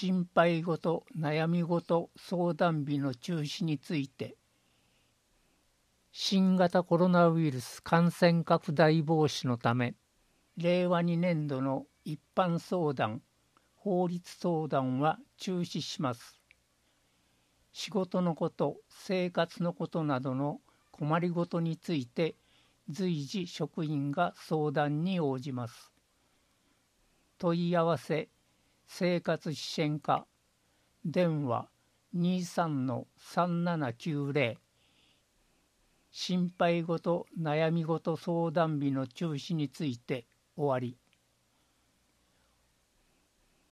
心配事悩み事相談日の中止について、新型コロナウイルス感染拡大防止のため、令和2年度の一般相談、法律相談は中止します。仕事のこと、生活のことなどの困りごとについて随時職員が相談に応じます。問い合わせ生活支援課電話 23-3790 心配事悩み事相談日の中止について終わり。